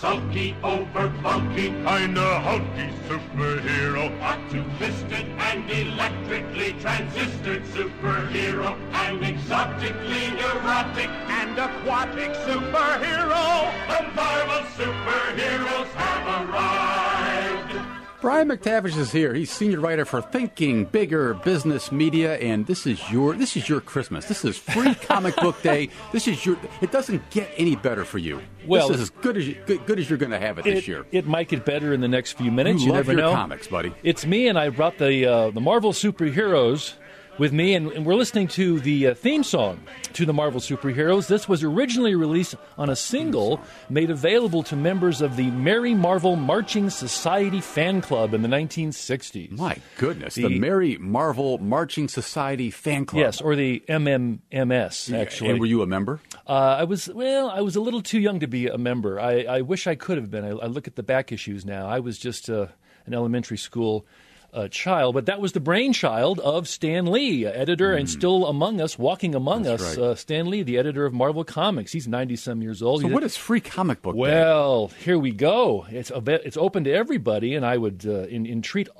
sulky, over bulky, kinda hulky superhero. A two-fisted and electrically transistored superhero. An exotically neurotic and aquatic superhero. The Marvel superheroes have arrived. Brian McTavish is here. He's senior writer for Thinking Bigger Business Media, and this is your Christmas. This is free comic book day. It doesn't get any better for you. Well, this is as good as you're going to have it this year. It might get better in the next few minutes. You love never your know. Comics, buddy. It's me, and I brought the Marvel superheroes with me, and we're listening to the theme song to the Marvel superheroes. This was originally released on a single made available to members of the Merry Marvel Marching Society fan club in the 1960s. My goodness, the Merry Marvel Marching Society fan club. Yes, or the MMMS, actually. And were you a member? I was a little too young to be a member. I wish I could have been. I look at the back issues now. I was just an elementary school child, but that was the brainchild of Stan Lee, editor and still among us, walking among us. Right. Stan Lee, the editor of Marvel Comics. He's 90-some years old. So what is Free Comic Book Day? Well, here we go. It's open to everybody, and I would entreat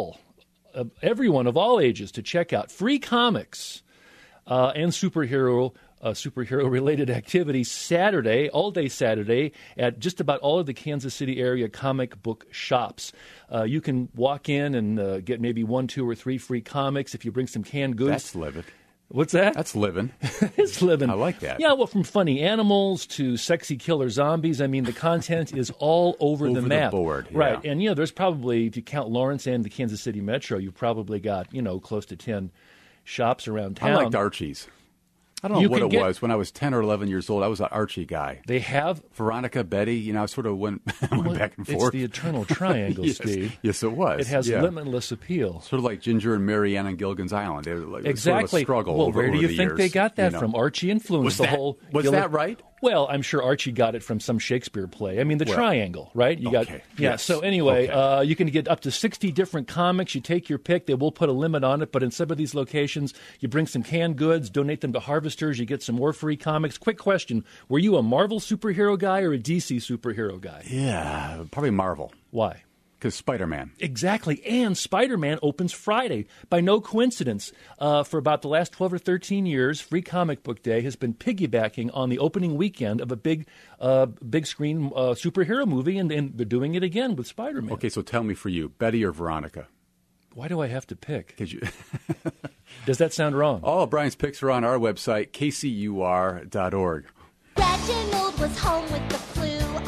everyone of all ages to check out free comics and superhero-related activities Saturday, all day Saturday, at just about all of the Kansas City area comic book shops. You can walk in and get maybe 1, 2, or 3 free comics if you bring some canned goods. That's living. What's that? That's living. It's living. I like that. Yeah, well, from funny animals to sexy killer zombies. I mean, the content is all over the map. The board. Yeah. Right. And, there's probably, if you count Lawrence and the Kansas City Metro, you've probably got, close to 10 shops around town. I liked Archie's. I don't know what it was. When I was 10 or 11 years old, I was an Archie guy. They have Veronica, Betty, I sort of went back and forth. It's the eternal triangle, yes, Steve. Yes, it was. It has limitless appeal. Sort of like Ginger and Mary Ann on Gilligan's Island. They were exactly. Sort of a struggle well, over where do you the think years, they got that from? Archie influenced was that right? Well, I'm sure Archie got it from some Shakespeare play. I mean, the triangle, right? Yes. So anyway, you can get up to 60 different comics. You take your pick. They will put a limit on it, but in some of these locations, you bring some canned goods, donate them to harvesters. You get some more free comics. Quick question: were you a Marvel superhero guy or a DC superhero guy? Yeah, probably Marvel. Why? Because Spider-Man. Exactly. And Spider-Man opens Friday. By no coincidence, for about the last 12 or 13 years, Free Comic Book Day has been piggybacking on the opening weekend of a big screen superhero movie, and they're doing it again with Spider-Man. Okay, so tell me for you, Betty or Veronica? Why do I have to pick? You Does that sound wrong? All of Brian's picks are on our website, kcur.org. Reginald was home with the flu.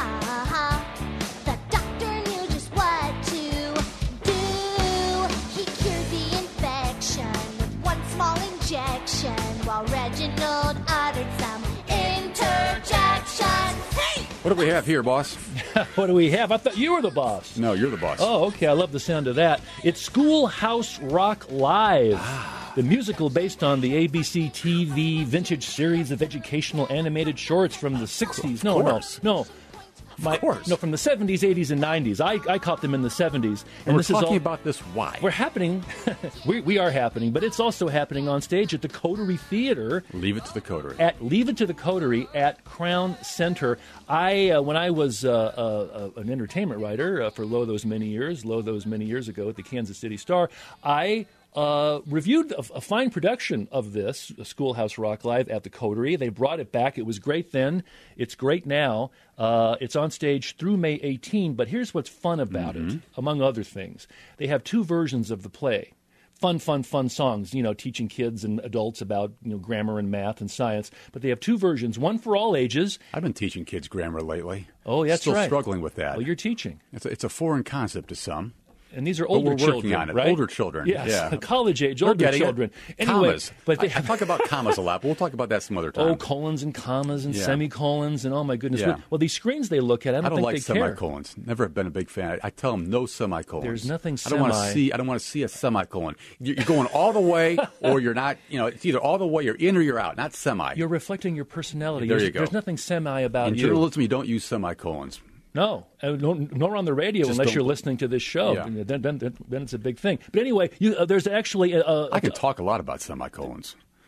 While Reginald uttered some interjections. Hey! What do we have here, boss? What do we have? I thought you were the boss. No, you're the boss. Oh, okay. I love the sound of that. It's Schoolhouse Rock Live, the musical based on the ABC TV vintage series of educational animated shorts from the 60s. No. Of course. No, from the 70s, 80s, and 90s. I caught them in the 70s. And we're talking about this why? We're happening. we are happening, but it's also happening on stage at the Coterie Theater. Leave it to the Coterie. Leave it to the Coterie at Crown Center. When I was an entertainment writer for Lo those many years ago at the Kansas City Star, I reviewed a fine production of this, Schoolhouse Rock Live, at the Coterie. They brought it back. It was great then. It's great now. It's on stage through May 18, but here's what's fun about it, among other things. They have 2 versions of the play. Fun songs, teaching kids and adults about, grammar and math and science. But they have 2 versions, one for all ages. I've been teaching kids grammar lately. Oh, that's Still right. struggling with that. Well, you're teaching. It's a foreign concept to some. And these are older children, on it. right? Older children, yes. yeah. College-age older children. Anyway, commas. But I talk about commas a lot, but we'll talk about that some other time. Oh, colons and commas and semicolons and oh my goodness. Yeah. Well, these screens they look at, I don't think like they care. semicolons. Never have been a big fan. I tell them no semicolons. There's nothing I don't want to see a semicolon. You're going all the way, or you're not. It's either all the way, you're in or you're out, not semi. You're reflecting your personality. There you go. There's nothing semi about in you. In journalism, you don't use semicolons. No, nor on the radio unless you're listening to this show. Yeah. Then it's a big thing. But anyway, there's actually I can talk a lot about semicolons.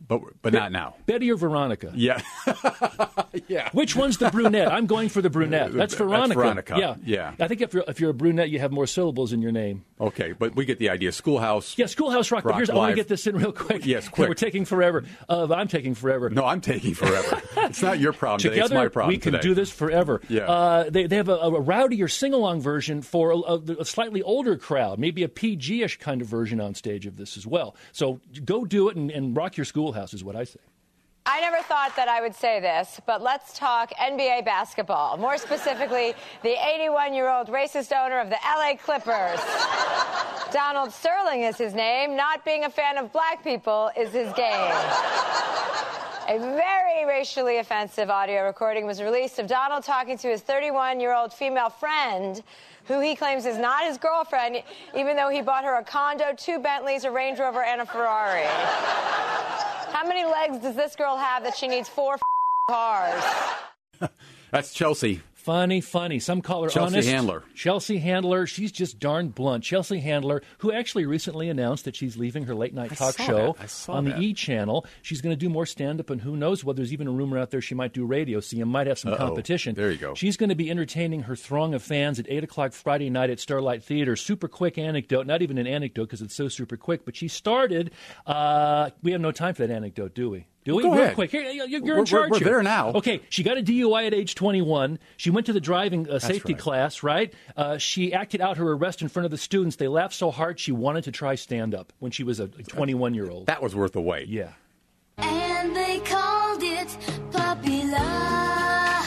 but not now. Betty or Veronica? Yeah. Yeah. Which one's the brunette? I'm going for the brunette. That's Veronica. Veronica. Yeah. Yeah. I think if you're a brunette, you have more syllables in your name. Okay, but we get the idea. Schoolhouse. Yeah, Schoolhouse Rock. But here's, I want to get this in real quick. Yes, quick. We're taking forever. I'm taking forever. No, I'm taking forever. It's not your problem today. It's Together, my problem we can today. do this forever. Yeah. They have a rowdier sing-along version for a slightly older crowd, maybe a PG-ish kind of version on stage of this as well. So go do it and rock your schoolhouse is what I say. I never thought that I would say this, but let's talk NBA basketball. More specifically, the 81-year-old racist owner of the LA Clippers. Donald Sterling is his name. Not being a fan of black people is his game. A very racially offensive audio recording was released of Donald talking to his 31-year-old female friend, who he claims is not his girlfriend, even though he bought her a condo, 2 Bentleys, a Range Rover, and a Ferrari. How many legs does this girl have that she needs 4 cars? That's Chelsea. Funny. Some call her Chelsea honest. Handler. Chelsea Handler. She's just darn blunt. Chelsea Handler, who actually recently announced that she's leaving her late-night talk show on the E! channel. She's going to do more stand-up, and who knows whether there's even a rumor out there she might do radio, so you might have some competition. There you go. She's going to be entertaining her throng of fans at 8 o'clock Friday night at Starlight Theater. Super quick anecdote. Not even an anecdote because it's so super quick, but she started... we have no time for that anecdote, do we? Do we? Go Real ahead. quick. Here, you're in charge. We're here. there now. Okay, she got a DUI at age 21. She went to the driving safety right. class, right? She acted out her arrest in front of the students. They laughed so hard she wanted to try stand-up when she was a 21-year-old. That was worth the wait. Yeah. And they called it Puppy Love.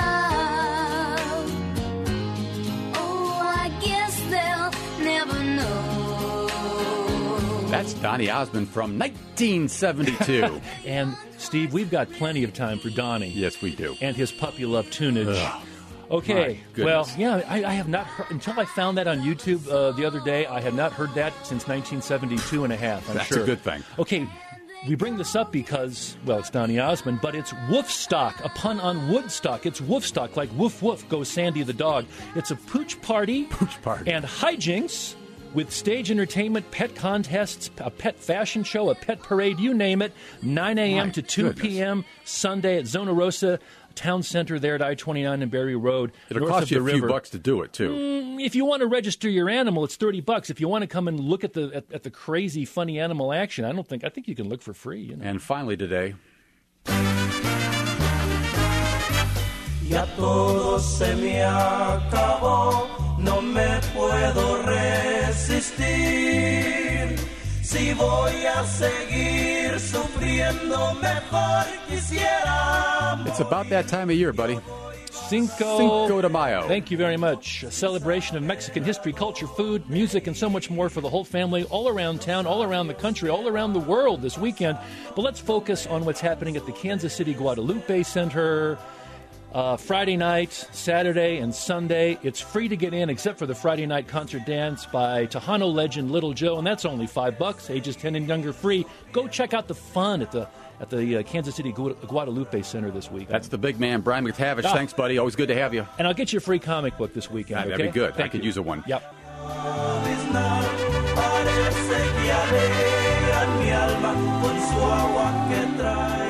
Oh, I guess they'll never know. That's Donny Osmond from 1972. And, Steve, we've got plenty of time for Donnie. Yes, we do. And his puppy love tunage. Ugh. Okay, My well, goodness. yeah, I have not heard, until I found that on YouTube the other day, I have not heard that since 1972 and a half, I'm That's sure. a good thing. Okay, we bring this up because, well, it's Donny Osmond, but it's Woofstock, a pun on Woodstock. It's Woofstock, like woof woof goes Sandy the dog. It's a pooch party. Pooch party. And hijinks with stage entertainment, pet contests, a pet fashion show, a pet parade, you name it, 9 a.m. My to 2 goodness. p.m. Sunday at Zona Rosa Town Center there at I-29 and Berry Road. It'll north cost of you the a few river. bucks to do it, too. If you want to register your animal, it's $30. If you want to come and look at the crazy, funny animal action, I think you can look for free. You know? And finally today, Ya todo se me acabó, no me puedo resistir. Si voy a seguir sufriendo, mejor quisiera. it's about that time of year, buddy. Cinco de Mayo. Thank you very much. A celebration of Mexican history, culture, food, music, and so much more for the whole family, all around town, all around the country, all around the world this weekend. But let's focus on what's happening at the Kansas City Guadalupe Center. Friday night, Saturday, and Sunday. It's free to get in except for the Friday night concert dance by Tejano legend Little Joe, and that's only $5, ages 10 and younger free. Go check out the fun at the Kansas City Guadalupe Center this week. That's the big man, Brian McTavish. Ah. Thanks, buddy. Always good to have you. And I'll get you a free comic book this weekend, okay? That'd be good. Thank I could you. use a one. Yep. Parece que alegran mi alma con su agua que trae.